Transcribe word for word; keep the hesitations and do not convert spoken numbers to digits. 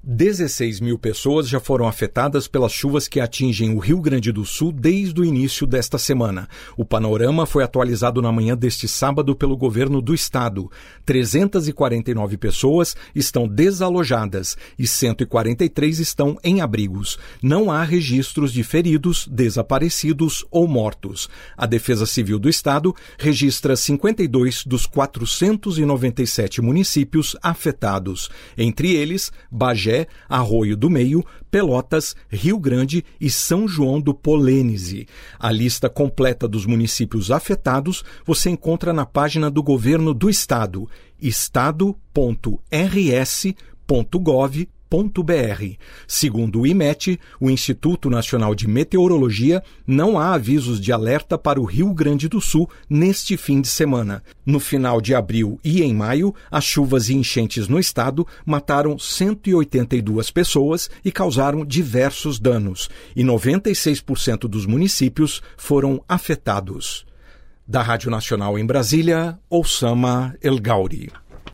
dezesseis mil pessoas já foram afetadas pelas chuvas que atingem o Rio Grande do Sul desde o início desta semana. O panorama foi atualizado na manhã deste sábado pelo governo do estado. trezentas e quarenta e nove pessoas estão desalojadas e cento e quarenta e três estão em abrigos. Não há registros de feridos, desaparecidos ou mortos. A Defesa Civil do estado registra cinquenta e dois dos quatrocentos e noventa e sete municípios afetados. Entre eles, Bagé, Arroio do Meio, Pelotas, Rio Grande e São João do Polênese. A lista completa dos municípios afetados você encontra na página do Governo do Estado, estado ponto r s ponto gov ponto b r. Segundo o I M E T, o Instituto Nacional de Meteorologia, não há avisos de alerta para o Rio Grande do Sul neste fim de semana. No final de abril e em maio, as chuvas e enchentes no estado mataram cento e oitenta e duas pessoas e causaram diversos danos, e noventa e seis por cento dos municípios foram afetados. Da Rádio Nacional em Brasília, Oussama El Gauri.